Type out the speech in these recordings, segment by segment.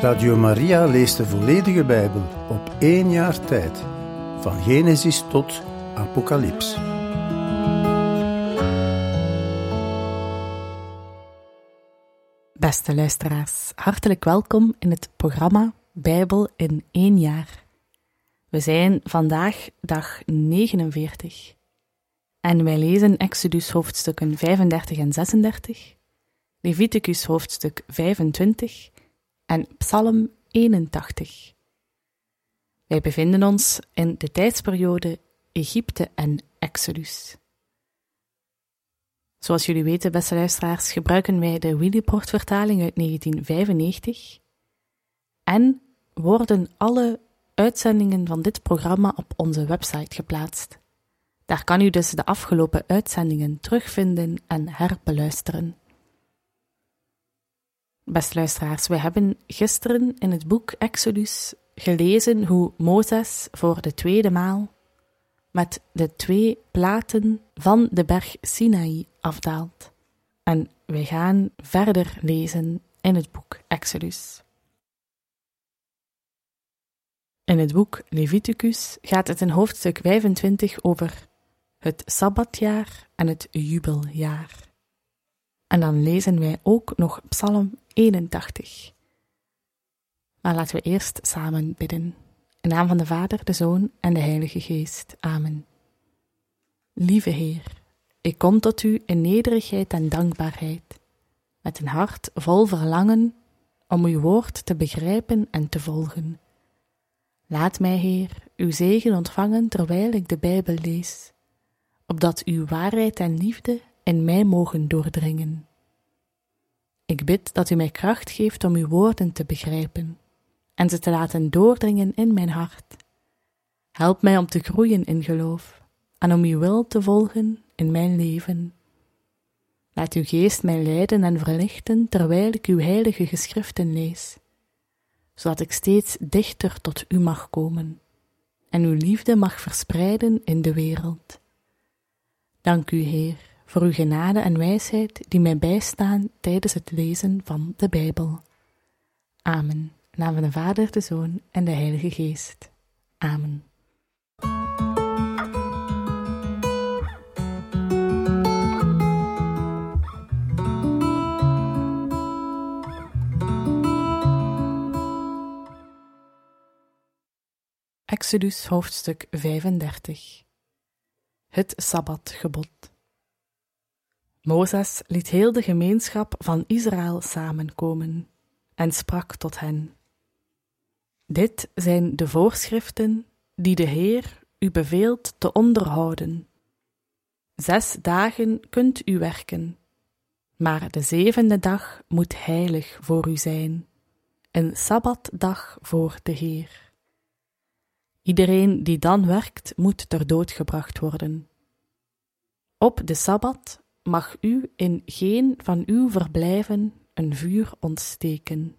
Radio Maria leest de volledige Bijbel op 1 jaar tijd, van Genesis tot Apocalyps. Beste luisteraars, hartelijk welkom in het programma Bijbel in 1 jaar. We zijn vandaag dag 49 en wij lezen Exodus hoofdstukken 35 en 36, Leviticus hoofdstuk 25 en Psalm 81. Wij bevinden ons in de tijdsperiode Egypte en Exodus. Zoals jullie weten, beste luisteraars, gebruiken wij de Willibrord-vertaling uit 1995 en worden alle uitzendingen van dit programma op onze website geplaatst. Daar kan u dus de afgelopen uitzendingen terugvinden en herbeluisteren. Beste luisteraars, we hebben gisteren in het boek Exodus gelezen hoe Mozes voor de tweede maal met de 2 platen van de berg Sinaï afdaalt. En wij gaan verder lezen in het boek Exodus. In het boek Leviticus gaat het in hoofdstuk 25 over het Sabbatjaar en het jubeljaar. En dan lezen wij ook nog Psalm 81. Maar laten we eerst samen bidden. In naam van de Vader, de Zoon en de Heilige Geest. Amen. Lieve Heer, ik kom tot u in nederigheid en dankbaarheid, met een hart vol verlangen om uw woord te begrijpen en te volgen. Laat mij, Heer, uw zegen ontvangen terwijl ik de Bijbel lees, opdat uw waarheid en liefde in mij mogen doordringen. Ik bid dat u mij kracht geeft om uw woorden te begrijpen en ze te laten doordringen in mijn hart. Help mij om te groeien in geloof en om uw wil te volgen in mijn leven. Laat uw geest mij leiden en verlichten terwijl ik uw heilige geschriften lees, zodat ik steeds dichter tot u mag komen en uw liefde mag verspreiden in de wereld. Dank u, Heer, voor uw genade en wijsheid die mij bijstaan tijdens het lezen van de Bijbel. Amen. In naam van de Vader, de Zoon en de Heilige Geest. Amen. Exodus hoofdstuk 35. Het Sabbatgebod. Mozes liet heel de gemeenschap van Israël samenkomen en sprak tot hen. Dit zijn de voorschriften die de Heer u beveelt te onderhouden. 6 dagen kunt u werken, maar de 7e dag moet heilig voor u zijn, een sabbatdag voor de Heer. Iedereen die dan werkt, moet ter dood gebracht worden. Op de Sabbat mag u in geen van uw verblijven een vuur ontsteken.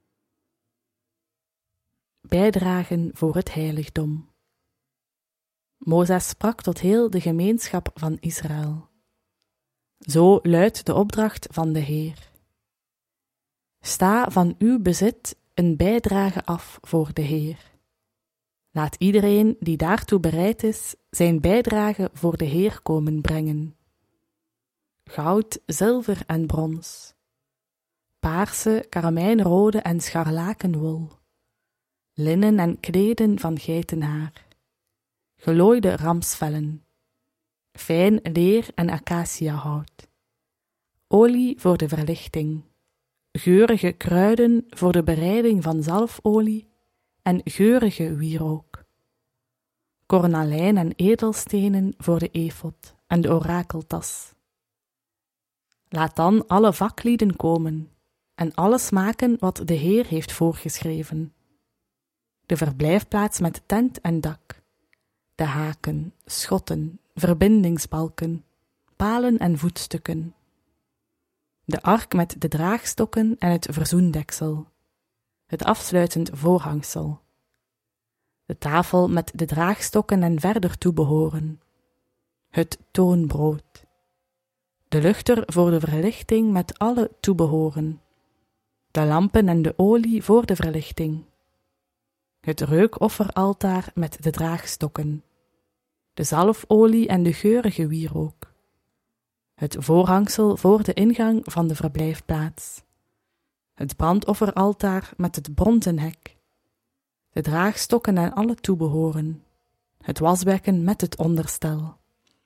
Bijdragen voor het heiligdom. Mozes sprak tot heel de gemeenschap van Israël. Zo luidt de opdracht van de Heer. Sta van uw bezit een bijdrage af voor de Heer. Laat iedereen die daartoe bereid is, zijn bijdrage voor de Heer komen brengen. Goud, zilver en brons, paarse, karamijnrode en scharlakenwol, linnen en kleden van geitenhaar, gelooide ramsvellen, fijn leer en acaciahout, olie voor de verlichting, geurige kruiden voor de bereiding van zalfolie en geurige wierook, kornalijn en edelstenen voor de efod en de orakeltas. Laat dan alle vaklieden komen en alles maken wat de Heer heeft voorgeschreven. De verblijfplaats met tent en dak, de haken, schotten, verbindingsbalken, palen en voetstukken, de ark met de draagstokken en het verzoendeksel, het afsluitend voorhangsel, de tafel met de draagstokken en verder toebehoren, het toonbrood, de luchter voor de verlichting met alle toebehoren, de lampen en de olie voor de verlichting, het reukofferaltaar met de draagstokken, de zalfolie en de geurige wierook, het voorhangsel voor de ingang van de verblijfplaats, het brandofferaltaar met het bronzen hek, de draagstokken en alle toebehoren, het wasbekken met het onderstel,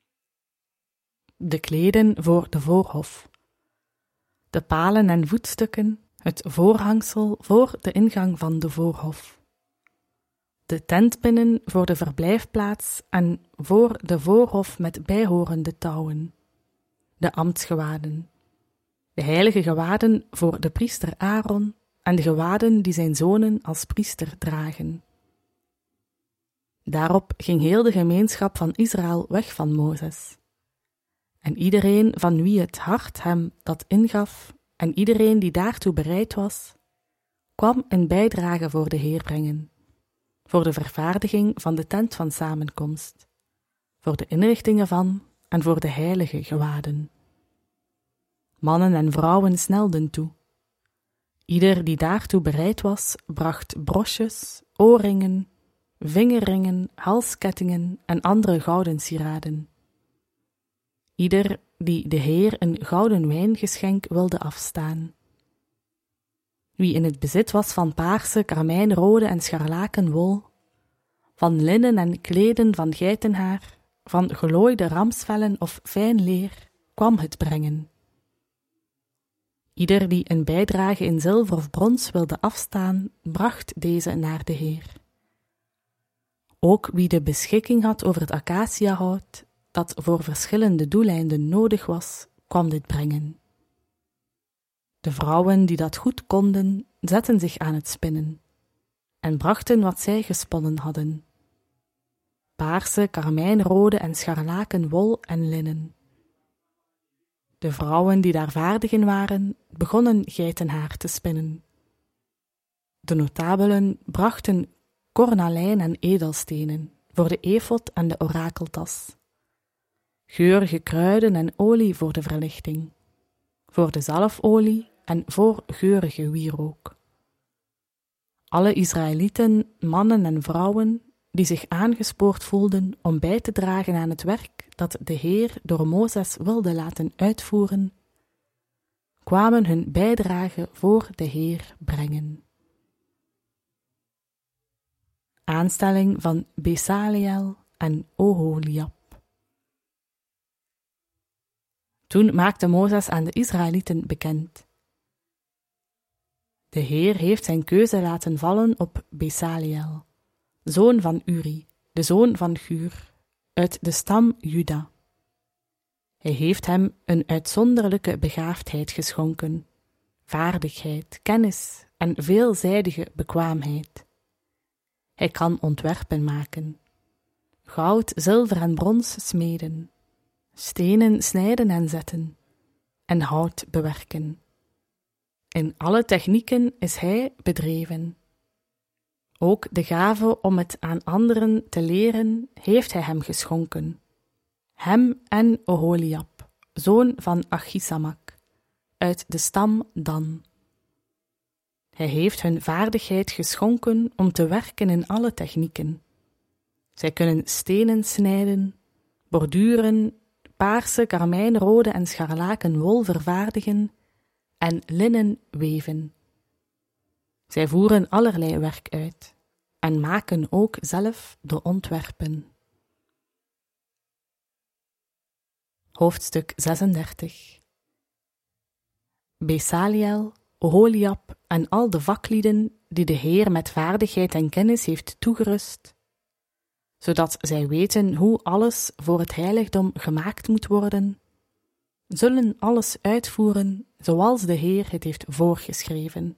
de kleden voor de voorhof, de palen en voetstukken, het voorhangsel voor de ingang van de voorhof, de tentpinnen voor de verblijfplaats en voor de voorhof met bijhorende touwen, de ambtsgewaden, de heilige gewaden voor de priester Aaron en de gewaden die zijn zonen als priester dragen. Daarop ging heel de gemeenschap van Israël weg van Mozes. En iedereen van wie het hart hem dat ingaf, en iedereen die daartoe bereid was, kwam een bijdrage voor de Heer brengen, voor de vervaardiging van de tent van samenkomst, voor de inrichtingen van en voor de heilige gewaden. Mannen en vrouwen snelden toe. Ieder die daartoe bereid was, bracht brosjes, oorringen, vingerringen, halskettingen en andere gouden sieraden. Ieder die de Heer een gouden wijngeschenk wilde afstaan. Wie in het bezit was van paarse, karmijnrode en scharlaken wol, van linnen en kleden van geitenhaar, van gelooide ramsvellen of fijn leer, kwam het brengen. Ieder die een bijdrage in zilver of brons wilde afstaan, bracht deze naar de Heer. Ook wie de beschikking had over het acaciahout, dat voor verschillende doeleinden nodig was, kwam dit brengen. De vrouwen die dat goed konden, zetten zich aan het spinnen en brachten wat zij gesponnen hadden: paarse, karmijnrode en scharlaken wol en linnen. De vrouwen die daar vaardig in waren, begonnen geitenhaar te spinnen. De notabelen brachten kornalijn en edelstenen voor de efod en de orakeltas, geurige kruiden en olie voor de verlichting, voor de zalfolie en voor geurige wierook. Alle Israëlieten, mannen en vrouwen, die zich aangespoord voelden om bij te dragen aan het werk dat de Heer door Mozes wilde laten uitvoeren, kwamen hun bijdrage voor de Heer brengen. Aanstelling van Besaliel en Oholiab. Toen maakte Mozes aan de Israëlieten bekend: de Heer heeft zijn keuze laten vallen op Besaliel, zoon van Uri, de zoon van Gur, uit de stam Juda. Hij heeft hem een uitzonderlijke begaafdheid geschonken, vaardigheid, kennis en veelzijdige bekwaamheid. Hij kan ontwerpen maken, goud, zilver en brons smeden, stenen snijden en zetten, en hout bewerken. In alle technieken is hij bedreven. Ook de gave om het aan anderen te leren heeft hij hem geschonken, hem en Oholiab, zoon van Achisamak, uit de stam Dan. Hij heeft hun vaardigheid geschonken om te werken in alle technieken. Zij kunnen stenen snijden, borduren, paarse, karmijnrode en scharlaken wol vervaardigen en linnen weven. Zij voeren allerlei werk uit en maken ook zelf de ontwerpen. Hoofdstuk 36. Besaliel, Oholiab en al de vaklieden die de Heer met vaardigheid en kennis heeft toegerust, zodat zij weten hoe alles voor het heiligdom gemaakt moet worden, zullen alles uitvoeren zoals de Heer het heeft voorgeschreven.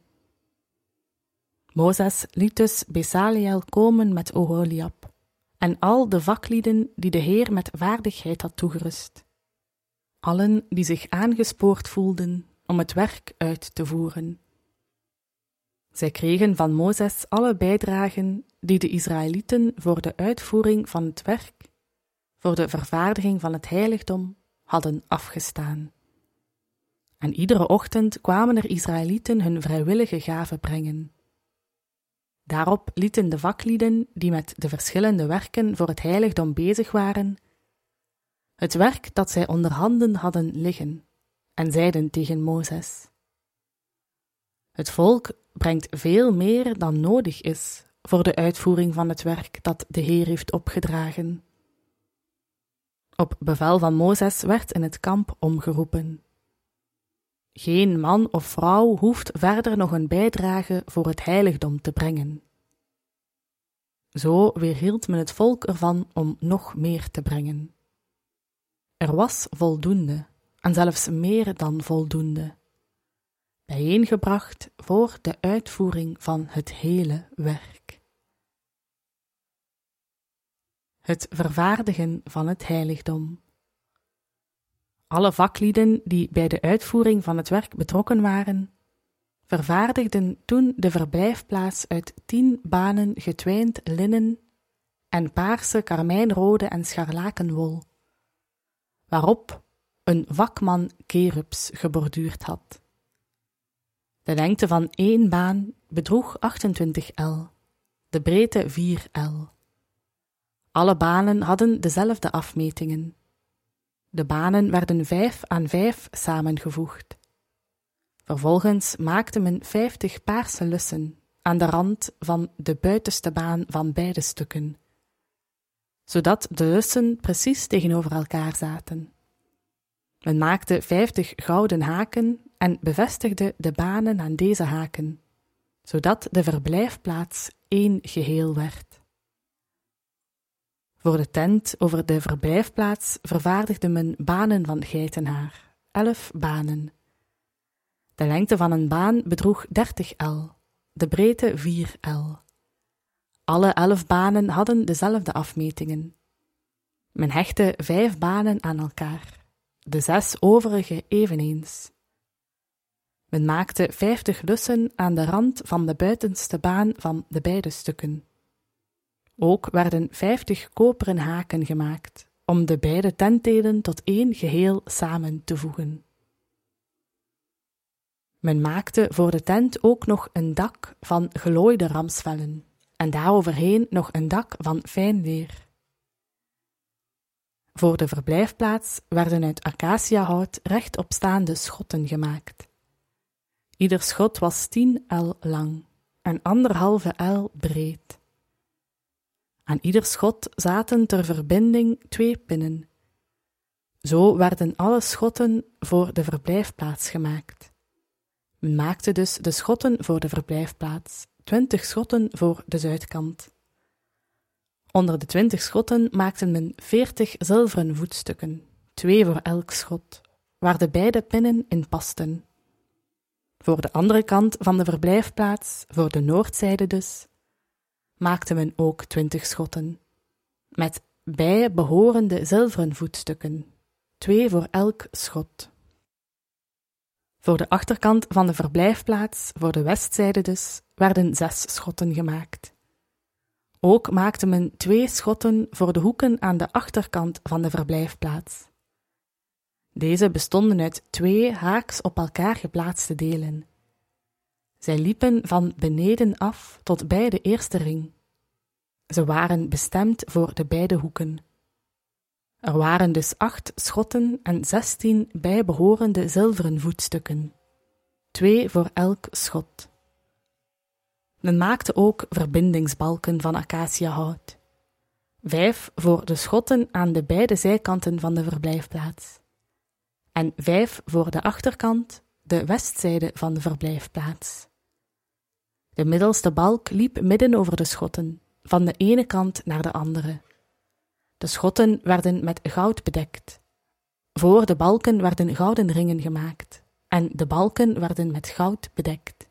Mozes liet dus Besaliel komen met Oholiab en al de vaklieden die de Heer met vaardigheid had toegerust, allen die zich aangespoord voelden om het werk uit te voeren. Zij kregen van Mozes alle bijdragen die de Israëlieten voor de uitvoering van het werk, voor de vervaardiging van het heiligdom, hadden afgestaan. En iedere ochtend kwamen er Israëlieten hun vrijwillige gaven brengen. Daarop lieten de vaklieden, die met de verschillende werken voor het heiligdom bezig waren, het werk dat zij onder handen hadden liggen, en zeiden tegen Mozes: Het volk brengt veel meer dan nodig is voor de uitvoering van het werk dat de Heer heeft opgedragen. Op bevel van Mozes werd in het kamp omgeroepen: Geen man of vrouw hoeft verder nog een bijdrage voor het heiligdom te brengen. Zo weerhield men het volk ervan om nog meer te brengen. Er was voldoende, en zelfs meer dan voldoende, bijeengebracht voor de uitvoering van het hele werk. Het vervaardigen van het heiligdom. Alle vaklieden die bij de uitvoering van het werk betrokken waren, vervaardigden toen de verblijfplaats uit 10 banen getwijnd linnen en paarse, karmijnrode en scharlakenwol, waarop een vakman kerubs geborduurd had. De lengte van 1 baan bedroeg 28 el, de breedte 4 el. Alle banen hadden dezelfde afmetingen. De banen werden 5 aan 5 samengevoegd. Vervolgens maakte men 50 paarse lussen aan de rand van de buitenste baan van beide stukken, zodat de lussen precies tegenover elkaar zaten. Men maakte 50 gouden haken en bevestigde de banen aan deze haken, zodat de verblijfplaats 1 geheel werd. Voor de tent over de verblijfplaats vervaardigde men banen van geitenhaar, 11 banen. De lengte van een baan bedroeg 30 el, de breedte 4 el. Alle 11 banen hadden dezelfde afmetingen. Men hechtte 5 banen aan elkaar, de 6 overige eveneens. Men maakte 50 lussen aan de rand van de buitenste baan van de beide stukken. Ook werden 50 koperen haken gemaakt, om de beide tentdelen tot 1 geheel samen te voegen. Men maakte voor de tent ook nog een dak van gelooide ramsvellen, en daaroverheen nog een dak van fijn leer. Voor de verblijfplaats werden uit acaciahout rechtopstaande schotten gemaakt. Ieder schot was 10 el lang en 1,5 el breed. Aan ieder schot zaten ter verbinding 2 pinnen. Zo werden alle schotten voor de verblijfplaats gemaakt. Men maakte dus de schotten voor de verblijfplaats, 20 schotten voor de zuidkant. Onder de 20 schotten maakte men 40 zilveren voetstukken, 2 voor elk schot, waar de beide pinnen in pasten. Voor de andere kant van de verblijfplaats, voor de noordzijde dus, maakte men ook 20 schotten, met bijbehorende zilveren voetstukken, 2 voor elk schot. Voor de achterkant van de verblijfplaats, voor de westzijde dus, werden 6 schotten gemaakt. Ook maakte men 2 schotten voor de hoeken aan de achterkant van de verblijfplaats. Deze bestonden uit 2 haaks op elkaar geplaatste delen. Zij liepen van beneden af tot bij de eerste ring. Ze waren bestemd voor de beide hoeken. Er waren dus 8 schotten en 16 bijbehorende zilveren voetstukken, 2 voor elk schot. Men maakte ook verbindingsbalken van acaciahout, 5 voor de schotten aan de beide zijkanten van de verblijfplaats, en 5 voor de achterkant, de westzijde van de verblijfplaats. De middelste balk liep midden over de schotten, van de ene kant naar de andere. De schotten werden met goud bedekt. Voor de balken werden gouden ringen gemaakt, en de balken werden met goud bedekt.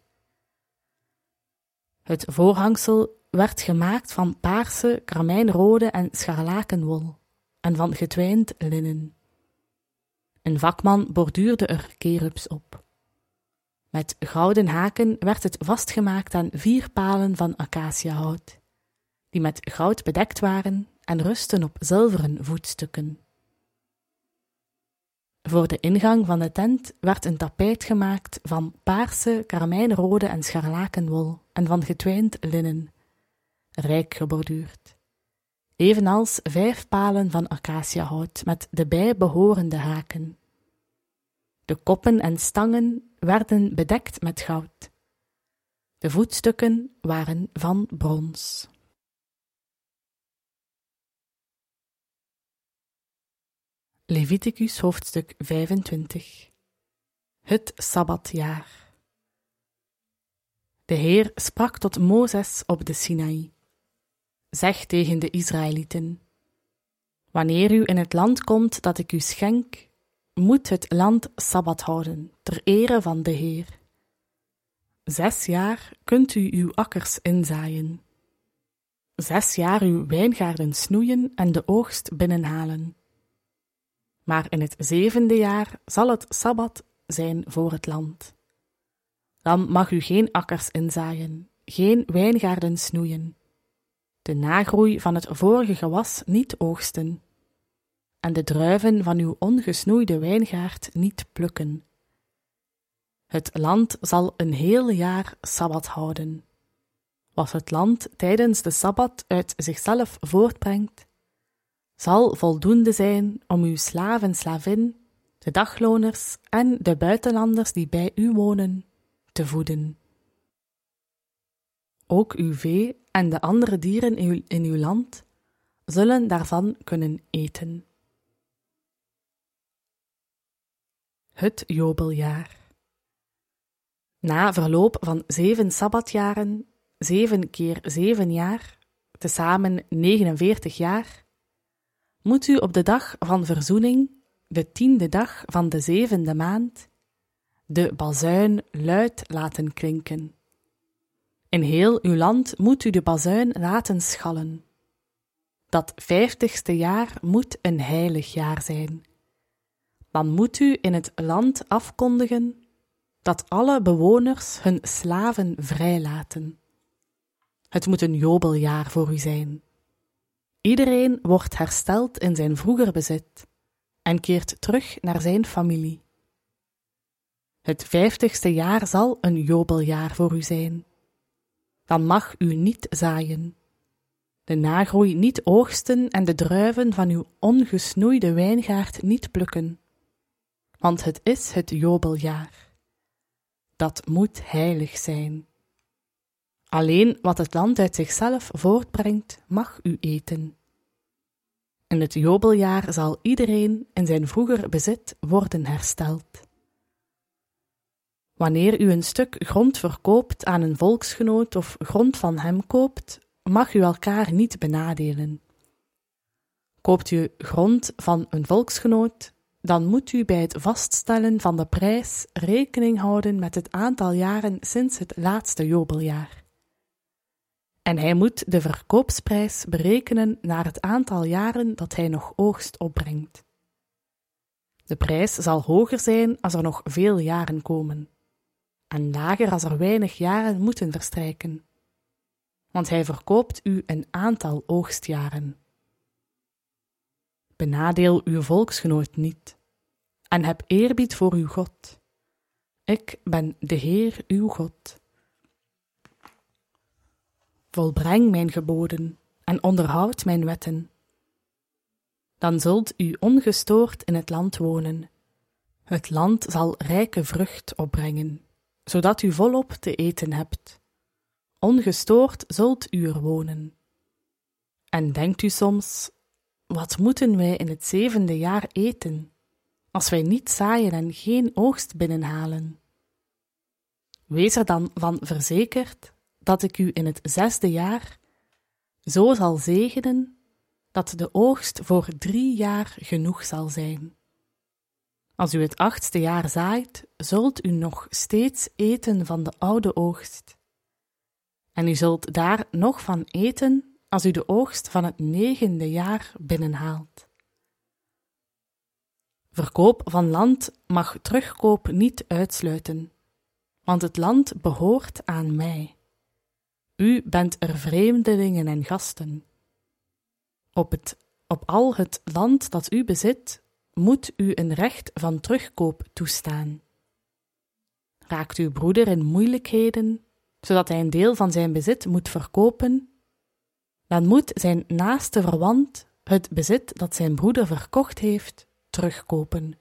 Het voorhangsel werd gemaakt van paarse, karmijnrode en scharlakenwol, en van getwijnd linnen. Een vakman borduurde er kerubs op. Met gouden haken werd het vastgemaakt aan 4 palen van acaciahout, die met goud bedekt waren en rusten op zilveren voetstukken. Voor de ingang van de tent werd een tapijt gemaakt van paarse, karmijnrode en scharlakenwol en van getwijnd linnen, rijk geborduurd. Evenals 5 palen van acaciahout met de bijbehorende haken. De koppen en stangen werden bedekt met goud. De voetstukken waren van brons. Leviticus hoofdstuk 25. Het Sabbatjaar. De Heer sprak tot Mozes op de Sinaï. Zeg tegen de Israëlieten: wanneer u in het land komt dat ik u schenk, moet het land Sabbat houden, ter ere van de Heer. 6 jaar kunt u uw akkers inzaaien. 6 jaar uw wijngaarden snoeien en de oogst binnenhalen. Maar in het 7e jaar zal het Sabbat zijn voor het land. Dan mag u geen akkers inzaaien, geen wijngaarden snoeien, de nagroei van het vorige gewas niet oogsten, en de druiven van uw ongesnoeide wijngaard niet plukken. Het land zal een heel jaar Sabbat houden. Wat het land tijdens de Sabbat uit zichzelf voortbrengt, zal voldoende zijn om uw slaven, slavin, de dagloners en de buitenlanders die bij u wonen, te voeden. Ook uw vee en de andere dieren in uw land zullen daarvan kunnen eten. Het Jobeljaar. Na verloop van 7 sabbatjaren, 7 keer 7 jaar, tezamen 49 jaar, moet u op de dag van verzoening, de 10e dag van de 7e maand, de bazuin luid laten klinken. In heel uw land moet u de bazuin laten schallen. Dat 50ste jaar moet een heilig jaar zijn. Dan moet u in het land afkondigen dat alle bewoners hun slaven vrijlaten. Het moet een jobeljaar voor u zijn. Iedereen wordt hersteld in zijn vroeger bezit en keert terug naar zijn familie. Het 50ste jaar zal een jobeljaar voor u zijn. Dan mag u niet zaaien, de nagroei niet oogsten en de druiven van uw ongesnoeide wijngaard niet plukken, want het is het jobeljaar. Dat moet heilig zijn. Alleen wat het land uit zichzelf voortbrengt, mag u eten. In het jobeljaar zal iedereen in zijn vroeger bezit worden hersteld. Wanneer u een stuk grond verkoopt aan een volksgenoot of grond van hem koopt, mag u elkaar niet benadelen. Koopt u grond van een volksgenoot, dan moet u bij het vaststellen van de prijs rekening houden met het aantal jaren sinds het laatste jobeljaar. En hij moet de verkoopsprijs berekenen naar het aantal jaren dat hij nog oogst opbrengt. De prijs zal hoger zijn als er nog veel jaren komen, en lager als er weinig jaren moeten verstrijken, want hij verkoopt u een aantal oogstjaren. Benadeel uw volksgenoot niet, en heb eerbied voor uw God. Ik ben de Heer uw God. Volbreng mijn geboden en onderhoud mijn wetten. Dan zult u ongestoord in het land wonen. Het land zal rijke vrucht opbrengen, zodat u volop te eten hebt. Ongestoord zult u er wonen. En denkt u soms: wat moeten wij in het 7e jaar eten, als wij niet zaaien en geen oogst binnenhalen? Wees er dan van verzekerd dat ik u in het 6e jaar zo zal zegenen dat de oogst voor 3 jaar genoeg zal zijn. Als u het 8e jaar zaait, zult u nog steeds eten van de oude oogst. En u zult daar nog van eten als u de oogst van het 9e jaar binnenhaalt. Verkoop van land mag terugkoop niet uitsluiten, want het land behoort aan mij. U bent er vreemdelingen en gasten. Op al het land dat u bezit, moet u een recht van terugkoop toestaan. Raakt uw broeder in moeilijkheden, zodat hij een deel van zijn bezit moet verkopen, dan moet zijn naaste verwant het bezit dat zijn broeder verkocht heeft, terugkopen.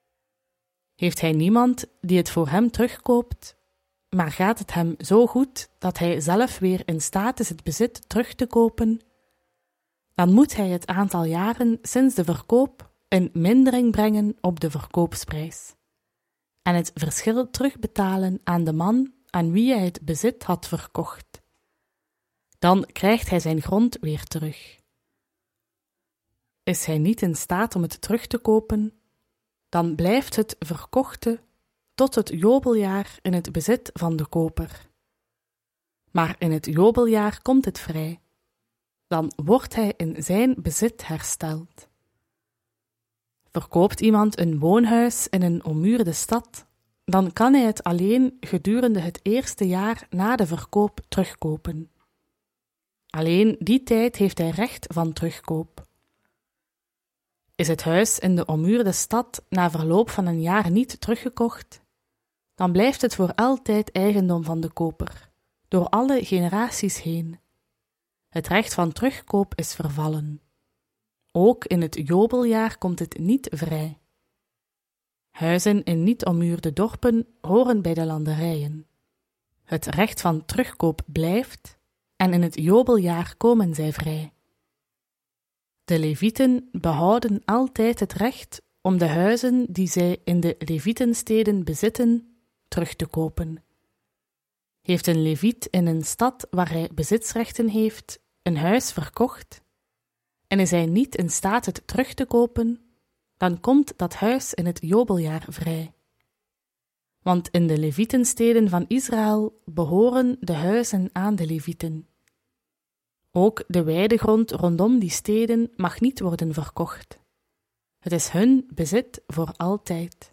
Heeft hij niemand die het voor hem terugkoopt, maar gaat het hem zo goed dat hij zelf weer in staat is het bezit terug te kopen, dan moet hij het aantal jaren sinds de verkoop in mindering brengen op de verkoopsprijs en het verschil terugbetalen aan de man aan wie hij het bezit had verkocht. Dan krijgt hij zijn grond weer terug. Is hij niet in staat om het terug te kopen, dan blijft het verkochte tot het jobeljaar in het bezit van de koper. Maar in het jobeljaar komt het vrij. Dan wordt hij in zijn bezit hersteld. Verkoopt iemand een woonhuis in een ommuurde stad, dan kan hij het alleen gedurende het eerste jaar na de verkoop terugkopen. Alleen die tijd heeft hij recht van terugkoop. Is het huis in de ommuurde stad na verloop van een jaar niet teruggekocht, dan blijft het voor altijd eigendom van de koper, door alle generaties heen. Het recht van terugkoop is vervallen. Ook in het jobeljaar komt het niet vrij. Huizen in niet ommuurde dorpen horen bij de landerijen. Het recht van terugkoop blijft en in het jobeljaar komen zij vrij. De Levieten behouden altijd het recht om de huizen die zij in de Levietensteden bezitten, terug te kopen. Heeft een Leviet in een stad waar hij bezitsrechten heeft, een huis verkocht, en is hij niet in staat het terug te kopen, dan komt dat huis in het jobeljaar vrij. Want in de Levietensteden van Israël behoren de huizen aan de Levieten. Ook de weidegrond rondom die steden mag niet worden verkocht. Het is hun bezit voor altijd.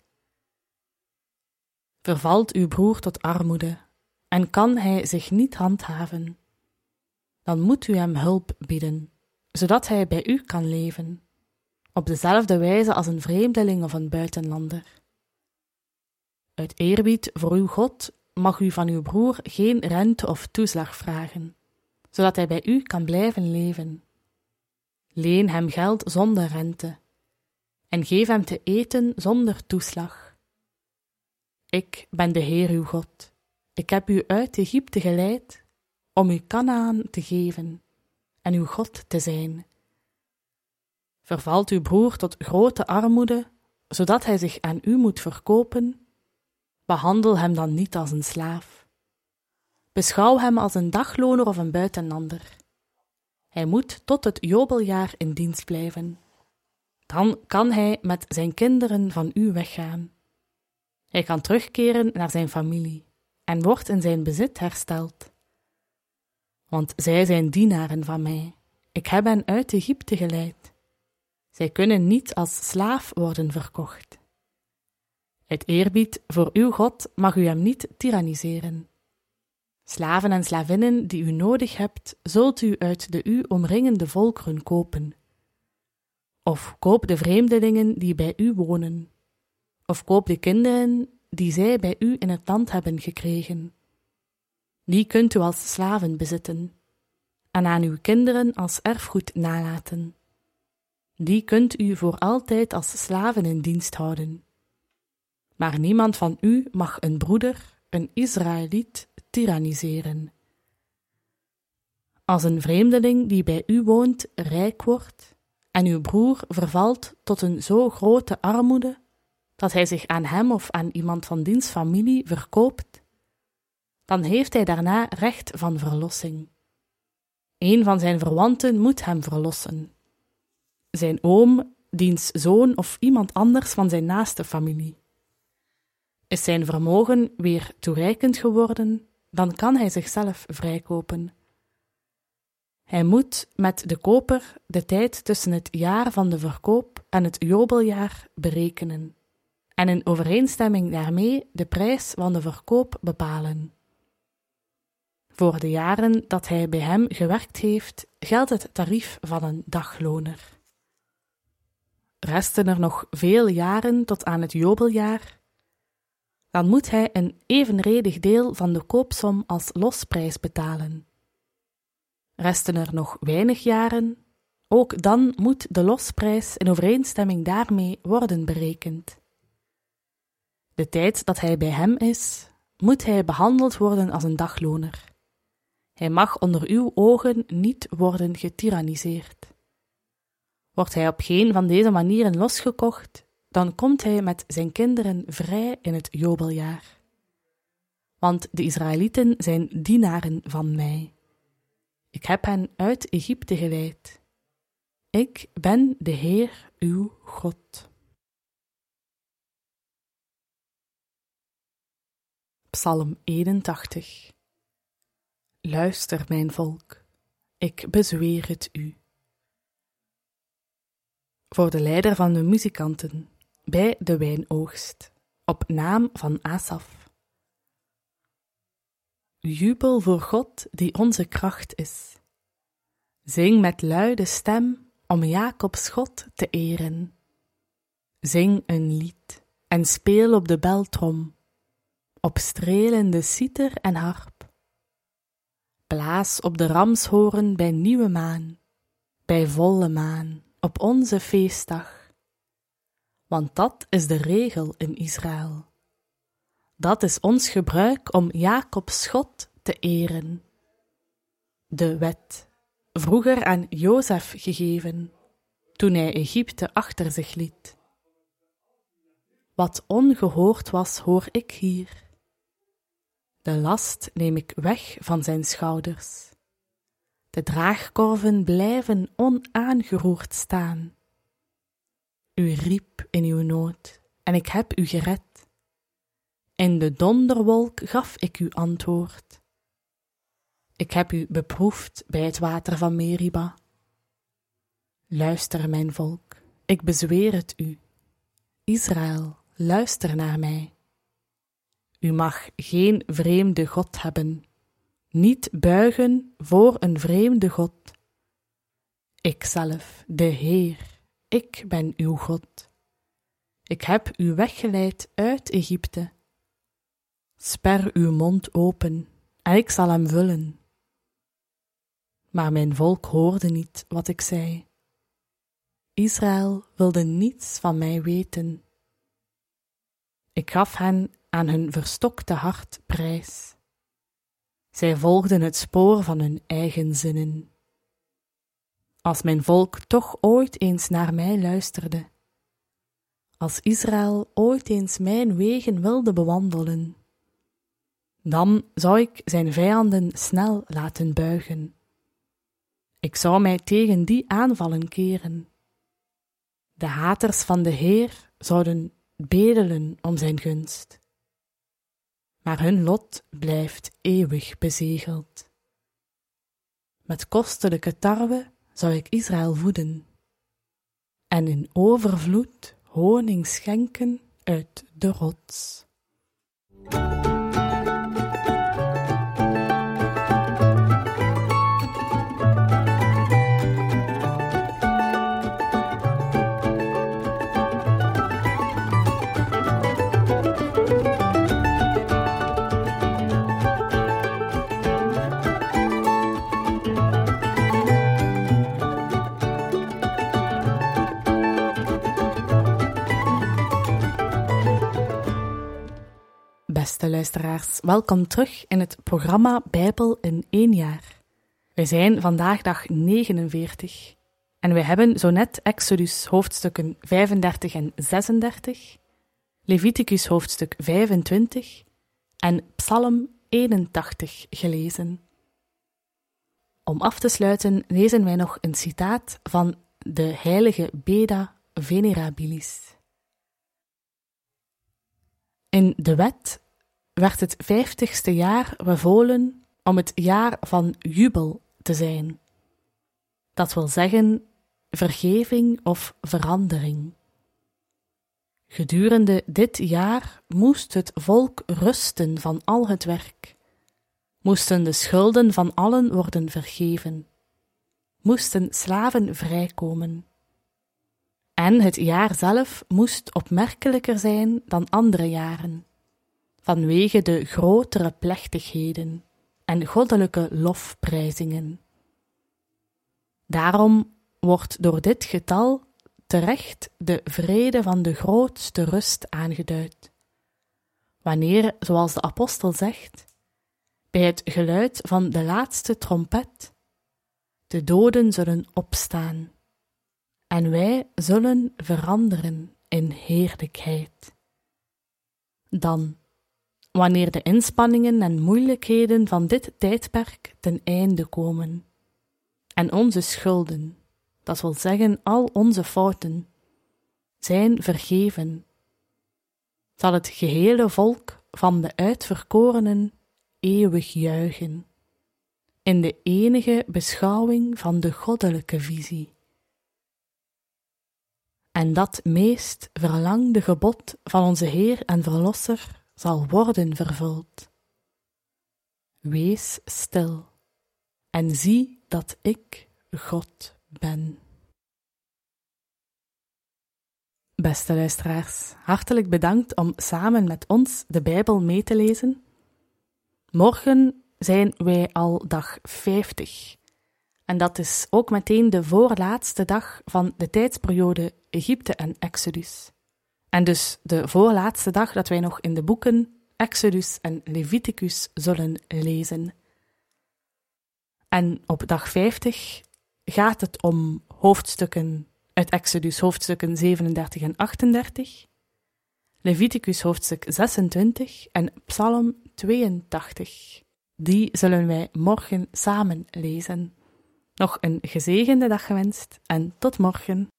Vervalt uw broer tot armoede en kan hij zich niet handhaven, dan moet u hem hulp bieden, zodat hij bij u kan leven, op dezelfde wijze als een vreemdeling of een buitenlander. Uit eerbied voor uw God mag u van uw broer geen rente of toeslag vragen, zodat hij bij u kan blijven leven. Leen hem geld zonder rente en geef hem te eten zonder toeslag. Ik ben de Heer uw God. Ik heb u uit Egypte geleid om u Kanaan te geven en uw God te zijn. Vervalt uw broer tot grote armoede, zodat hij zich aan u moet verkopen, behandel hem dan niet als een slaaf. Beschouw hem als een dagloner of een buitenlander. Hij moet tot het jobeljaar in dienst blijven. Dan kan hij met zijn kinderen van u weggaan. Hij kan terugkeren naar zijn familie en wordt in zijn bezit hersteld. Want zij zijn dienaren van mij. Ik heb hen uit Egypte geleid. Zij kunnen niet als slaaf worden verkocht. Uit eerbied voor uw God mag u hem niet tiranniseren. Slaven en slavinnen die u nodig hebt, zult u uit de u omringende volkeren kopen. Of koop de vreemdelingen die bij u wonen. Of koop de kinderen die zij bij u in het land hebben gekregen. Die kunt u als slaven bezitten, en aan uw kinderen als erfgoed nalaten. Die kunt u voor altijd als slaven in dienst houden. Maar niemand van u mag een broeder, een Israëliet, tiranniseren. Als een vreemdeling die bij u woont rijk wordt, en uw broer vervalt tot een zo grote armoede, dat hij zich aan hem of aan iemand van diens familie verkoopt, dan heeft hij daarna recht van verlossing. Een van zijn verwanten moet hem verlossen. Zijn oom, diens zoon of iemand anders van zijn naaste familie. Is zijn vermogen weer toereikend geworden, dan kan hij zichzelf vrijkopen. Hij moet met de koper de tijd tussen het jaar van de verkoop en het jobeljaar berekenen en in overeenstemming daarmee de prijs van de verkoop bepalen. Voor de jaren dat hij bij hem gewerkt heeft, geldt het tarief van een dagloner. resten er nog veel jaren tot aan het jobeljaar, dan moet hij een evenredig deel van de koopsom als losprijs betalen. Resten er nog weinig jaren, ook dan moet de losprijs in overeenstemming daarmee worden berekend. De tijd dat hij bij hem is, moet hij behandeld worden als een dagloner. Hij mag onder uw ogen niet worden getyranniseerd. Wordt hij op geen van deze manieren losgekocht, dan komt hij met zijn kinderen vrij in het jobeljaar. Want de Israëlieten zijn dienaren van mij. Ik heb hen uit Egypte geleid. Ik ben de Heer uw God. Psalm 81. Luister, mijn volk, ik bezweer het u. Voor de leider van de muzikanten, bij de wijnoogst, op naam van Asaf. Jubel voor God die onze kracht is. Zing met luide stem om Jacobs God te eren. Zing een lied en speel op de beltrom, op strelende citer en harp. Blaas op de ramshoorn bij nieuwe maan, bij volle maan, op onze feestdag. Want dat is de regel in Israël. Dat is ons gebruik om Jacobs God te eren. De wet, vroeger aan Jozef gegeven, toen hij Egypte achter zich liet. Wat ongehoord was, hoor ik hier. De last neem ik weg van zijn schouders. De draagkorven blijven onaangeroerd staan. U riep in uw nood, en ik heb u gered. In de donderwolk gaf ik u antwoord. Ik heb u beproefd bij het water van Meriba. Luister, mijn volk, ik bezweer het u. Israël, luister naar mij. U mag geen vreemde God hebben, niet buigen voor een vreemde God. Ikzelf, de Heer, ik ben uw God. Ik heb u weggeleid uit Egypte. Sper uw mond open, en ik zal hem vullen. Maar mijn volk hoorde niet wat ik zei. Israël wilde niets van mij weten. Ik gaf hen aan hun verstokte hart prijs. Zij volgden het spoor van hun eigen zinnen. Als mijn volk toch ooit eens naar mij luisterde, als Israël ooit eens mijn wegen wilde bewandelen, dan zou ik zijn vijanden snel laten buigen. Ik zou mij tegen die aanvallen keren. De haters van de Heer zouden bedelen om zijn gunst. Maar hun lot blijft eeuwig bezegeld. Met kostelijke tarwe zou ik Israël voeden en in overvloed honing schenken uit de rots. Beste luisteraars, welkom terug in het programma Bijbel in 1 jaar. We zijn vandaag dag 49 en we hebben zo net Exodus hoofdstukken 35 en 36, Leviticus hoofdstuk 25 en Psalm 81 gelezen. Om af te sluiten lezen wij nog een citaat van de heilige Beda Venerabilis. In de wet werd het 50ste jaar bevolen om het jaar van jubel te zijn. Dat wil zeggen vergeving of verandering. Gedurende dit jaar moest het volk rusten van al het werk, moesten de schulden van allen worden vergeven, moesten slaven vrijkomen. En het jaar zelf moest opmerkelijker zijn dan andere jaren, vanwege de grotere plechtigheden en goddelijke lofprijzingen. Daarom wordt door dit getal terecht de vrede van de grootste rust aangeduid. Wanneer, zoals de apostel zegt, bij het geluid van de laatste trompet, de doden zullen opstaan en wij zullen veranderen in heerlijkheid. Dan, wanneer de inspanningen en moeilijkheden van dit tijdperk ten einde komen en onze schulden, dat wil zeggen al onze fouten, zijn vergeven, zal het gehele volk van de uitverkorenen eeuwig juichen, in de enige beschouwing van de goddelijke visie. En dat meest verlangde gebod van onze Heer en Verlosser zal worden vervuld. Wees stil en zie dat ik God ben. Beste luisteraars, hartelijk bedankt om samen met ons de Bijbel mee te lezen. Morgen zijn wij al dag 50. En dat is ook meteen de voorlaatste dag van de tijdsperiode Egypte en Exodus. En dus de voorlaatste dag dat wij nog in de boeken Exodus en Leviticus zullen lezen. En op dag 50 gaat het om hoofdstukken uit Exodus, hoofdstukken 37 en 38, Leviticus hoofdstuk 26 en Psalm 82. Die zullen wij morgen samen lezen. Nog een gezegende dag gewenst en tot morgen.